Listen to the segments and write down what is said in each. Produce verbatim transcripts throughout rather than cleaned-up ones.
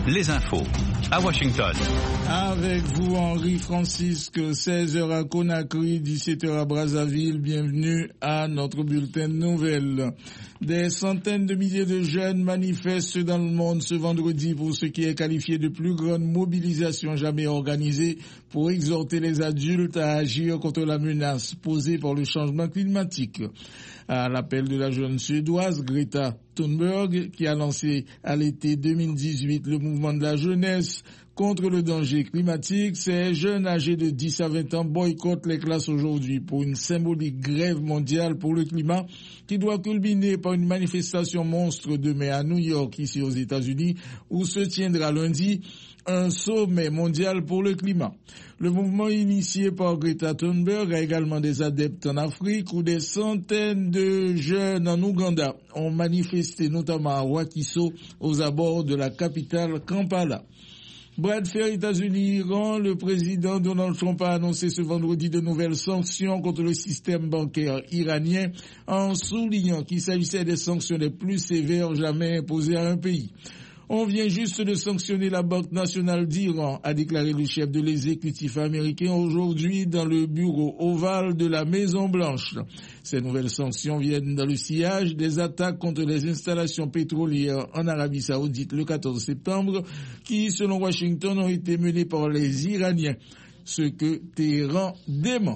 les infos à Washington. Avec vous, Henri Francisque, seize heures à Conakry, dix-sept heures à Brazzaville. Bienvenue à notre bulletin de nouvelles. Des centaines de milliers de jeunes manifestent dans le monde ce vendredi pour ce qui est qualifié de plus grande mobilisation jamais organisée pour exhorter les adultes à agir contre la menace posée par le changement climatique. À l'appel de la jeune suédoise Greta Thunberg, qui a lancé à l'été deux mille dix-huit le mouvement de la jeunesse contre le danger climatique, ces jeunes âgés de dix à vingt ans boycottent les classes aujourd'hui pour une symbolique grève mondiale pour le climat qui doit culminer par une manifestation monstre demain à New York, ici aux États-Unis, où se tiendra lundi un sommet mondial pour le climat. Le mouvement initié par Greta Thunberg a également des adeptes en Afrique où des centaines de jeunes en Ouganda ont manifesté, notamment à Wakiso, aux abords de la capitale Kampala. Bras de fer États-Unis-Iran, le président Donald Trump a annoncé ce vendredi de nouvelles sanctions contre le système bancaire iranien en soulignant qu'il s'agissait des sanctions les plus sévères jamais imposées à un pays. On vient juste de sanctionner la Banque nationale d'Iran, a déclaré le chef de l'exécutif américain aujourd'hui dans le bureau ovale de la Maison-Blanche. Ces nouvelles sanctions viennent dans le sillage des attaques contre les installations pétrolières en Arabie Saoudite le quatorze septembre, qui, selon Washington, ont été menées par les Iraniens, ce que Téhéran dément.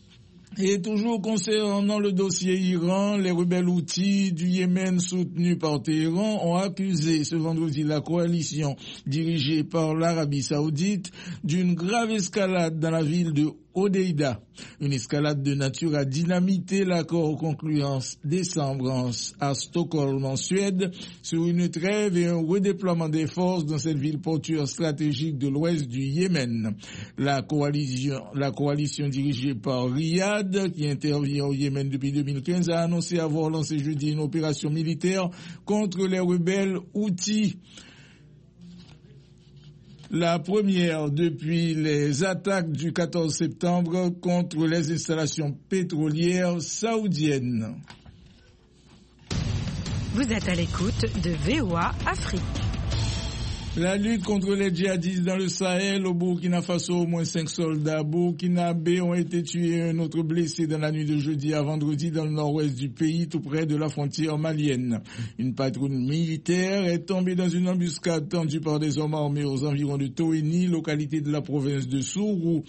Et toujours concernant le dossier Iran, les rebelles Houthis du Yémen soutenus par Téhéran ont accusé ce vendredi la coalition dirigée par l'Arabie Saoudite d'une grave escalade dans la ville de Hodeïda. Une escalade de nature à dynamiter l'accord conclu en décembre à Stockholm en Suède sur une trêve et un redéploiement des forces dans cette ville portuaire stratégique de l'ouest du Yémen. La coalition, la coalition dirigée par Riyad, qui intervient au Yémen depuis deux mille quinze, a annoncé avoir lancé jeudi une opération militaire contre les rebelles Houthis. La première depuis les attaques du quatorze septembre contre les installations pétrolières saoudiennes. Vous êtes à l'écoute de V O A Afrique. La lutte contre les djihadistes dans le Sahel, au Burkina Faso, au moins cinq soldats burkinabés ont été tués et un autre blessé dans la nuit de jeudi à vendredi dans le nord-ouest du pays, tout près de la frontière malienne. Une patrouille militaire est tombée dans une embuscade tendue par des hommes armés aux environs de Toeni, localité de la province de Sourou.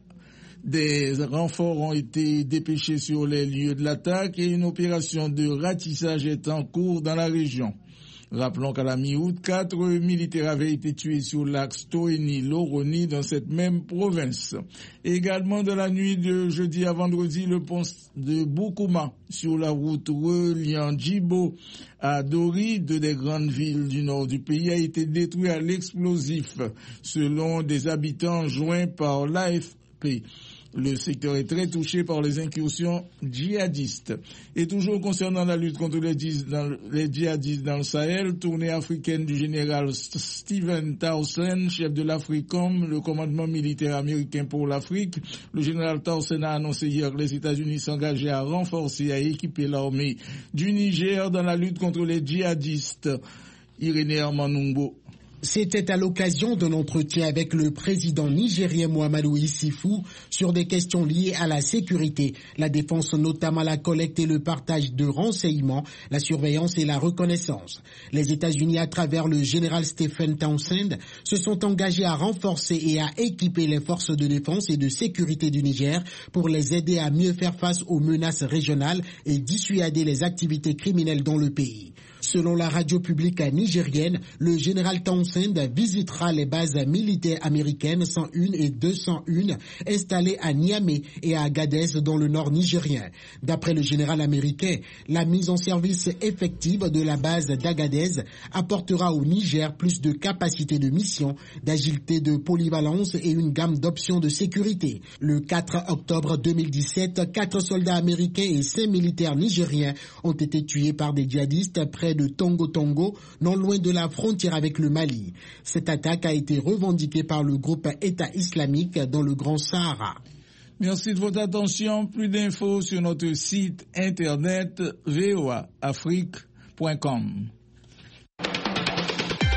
Des renforts ont été dépêchés sur les lieux de l'attaque et une opération de ratissage est en cours dans la région. Rappelons qu'à la mi-août, quatre militaires avaient été tués sur l'axe Toeni-Loroni dans cette même province. Également dans la nuit de jeudi à vendredi, le pont de Boukouma sur la route reliant Djibo à Dori, deux des grandes villes du nord du pays, a été détruit à l'explosif, selon des habitants joints par l'A F P. Le secteur est très touché par les incursions djihadistes. Et toujours concernant la lutte contre les, les djihadistes dans le Sahel, tournée africaine du général Stephen Townsend, chef de l'AFRICOM, le commandement militaire américain pour l'Afrique. Le général Townsend a annoncé hier que les États-Unis s'engageaient à renforcer et à équiper l'armée du Niger dans la lutte contre les djihadistes. Irénée Armanungo. C'était à l'occasion d'un entretien avec le président nigérien Mahamadou Issoufou sur des questions liées à la sécurité, la défense, notamment la collecte et le partage de renseignements, la surveillance et la reconnaissance. Les États-Unis, à travers le général Stephen Townsend, se sont engagés à renforcer et à équiper les forces de défense et de sécurité du Niger pour les aider à mieux faire face aux menaces régionales et dissuader les activités criminelles dans le pays. Selon la radio publique nigérienne, le général Townsend visitera les bases militaires américaines cent un et deux cent un installées à Niamey et à Agadez dans le nord nigérien. D'après le général américain, la mise en service effective de la base d'Agadez apportera au Niger plus de capacité de mission, d'agilité, de polyvalence et une gamme d'options de sécurité. Le quatre octobre deux mille dix-sept, quatre soldats américains et cinq militaires nigériens ont été tués par des djihadistes près de Tongo Tongo, non loin de la frontière avec le Mali. Cette attaque a été revendiquée par le groupe État islamique dans le Grand Sahara. Merci de votre attention. Plus d'infos sur notre site internet v o a afrique point com.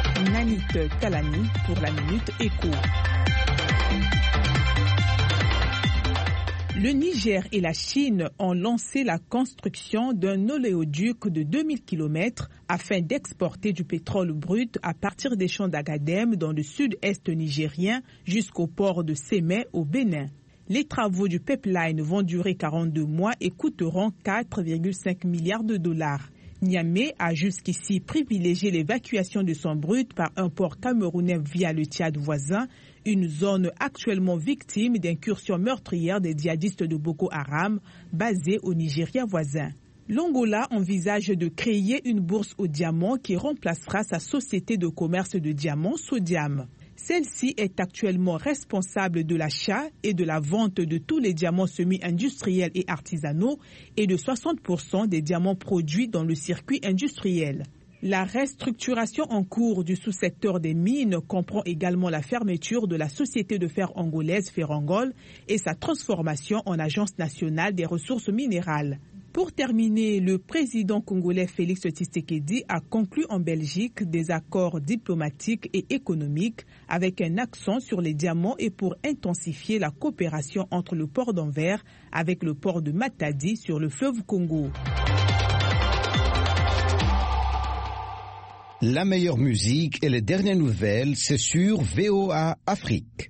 Anit Kalani pour la Minute Éco. Le Niger et la Chine ont lancé la construction d'un oléoduc de deux mille kilomètres afin d'exporter du pétrole brut à partir des champs d'Agadem dans le sud-est nigérien jusqu'au port de Sémé au Bénin. Les travaux du pipeline vont durer quarante-deux mois et coûteront quatre virgule cinq milliards de dollars. Niamey a jusqu'ici privilégié l'évacuation de son brut par un port camerounais via le Tchad voisin, une zone actuellement victime d'incursions meurtrières des djihadistes de Boko Haram basés au Nigeria voisin. L'Angola envisage de créer une bourse aux diamants qui remplacera sa société de commerce de diamants Sodiam. Celle-ci est actuellement responsable de l'achat et de la vente de tous les diamants semi-industriels et artisanaux et de soixante pour cent des diamants produits dans le circuit industriel. La restructuration en cours du sous-secteur des mines comprend également la fermeture de la société de fer angolaise Ferrangol et sa transformation en agence nationale des ressources minérales. Pour terminer, le président congolais Félix Tshisekedi a conclu en Belgique des accords diplomatiques et économiques avec un accent sur les diamants et pour intensifier la coopération entre le port d'Anvers avec le port de Matadi sur le fleuve Congo. La meilleure musique et les dernières nouvelles, c'est sur V O A Afrique.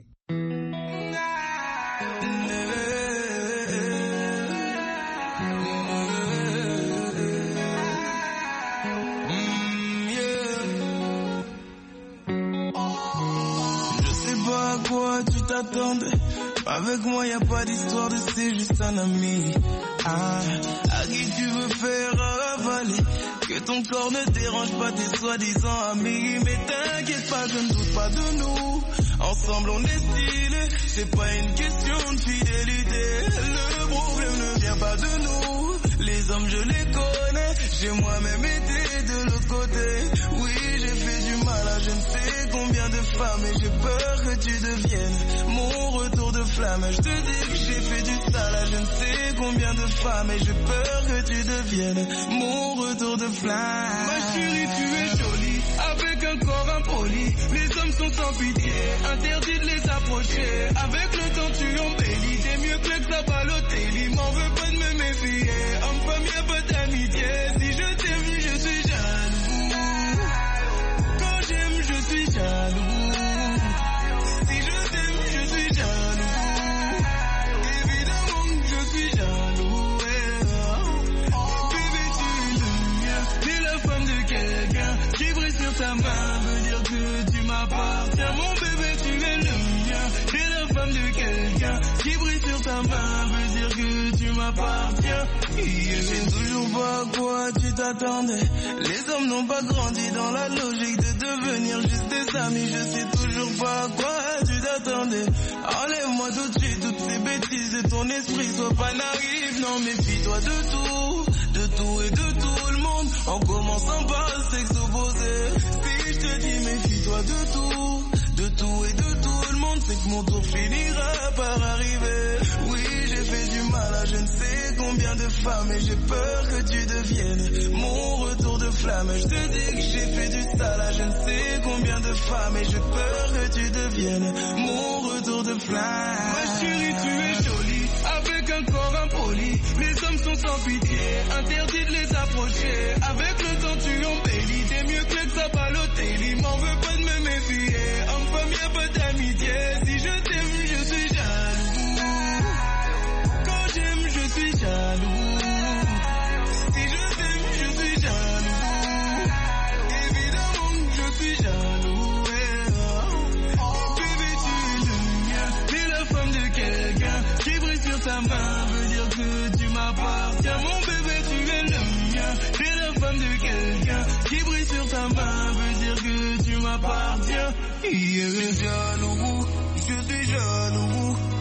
Avec moi y'a pas d'histoire de c'est juste un ami. Ah, à qui tu veux faire avaler? Que ton corps ne dérange pas tes soi-disant amis. Mais t'inquiète pas, je ne doute pas de nous. Ensemble on est stylé, c'est pas une question de fidélité. Le problème ne vient pas de nous. Les hommes je les connais, j'ai moi-même été de l'autre côté. Oui, j'ai fait du mal à je ne sais combien de femmes et j'ai peur que tu deviennes mon retour de flamme. Je te dis que j'ai fait du sale à je ne sais combien de femmes et j'ai peur que tu deviennes mon retour de flamme. Ma chérie, tu es jolie avec un corps impoli. Les hommes sont sans pitié, interdit de les approcher. Avec le temps tu embellis, t'es mieux que l'ex à Balotelli. M'en veux pas de me méfier, homme-femme y'a pas d'amitié. Si je t'aime je suis jaloux, quand j'aime je suis jaloux. Si je t'aime je suis jaloux, évidemment que je suis jaloux. Bébé tu es le mien, t'es la femme de quelqu'un qui brille sur ta main, veut dire que tu m'appartiens. Mon bébé tu es le mien, t'es la femme de quelqu'un qui brille sur ta main, veut dire que tu m'appartiens. Je sais toujours pas à quoi tu t'attendais. Les hommes n'ont pas grandi dans la logique de devenir juste des amis. Je sais toujours pas à quoi tu t'attendais. Enlève-moi tout de suite toutes ces bêtises de ton esprit. Sois pas naïf, non méfie-toi de tout, de tout et de tout le monde, en commençant par le sexe opposé. Si je te dis méfie-toi de tout, de tout et de tout le monde, c'est que mon tour finira par arriver. Oui, j'ai fait du mal à je ne sais combien de femmes et j'ai peur que tu deviennes mon retour de flamme. Je te dis que j'ai fait du sale à je ne sais combien de femmes et j'ai peur que tu deviennes mon retour de flamme. Ma chérie, tu es jolie avec un corps impoli. Les hommes sont sans pitié, interdit de les approcher. Avec le temps tu embellis, t'es mieux que l'ex à Balotelli. M'en veux pas de me méfier, homme-femme y'a pas d'amitié. Si je t'aime je suis jaloux, quand j'aime je suis jaloux. Si je t'aime je suis jaloux, évidemment que je suis jaloux. Bébé tu es le mien, t'es la femme de quelqu'un qui brille sur ta main, veut dire que tu m'appartiens. Mon bébé tu es le mien, t'es la femme de quelqu'un qui brille sur ta main, veut dire que tu m'appartiens. Je suis jaloux, je suis jaloux.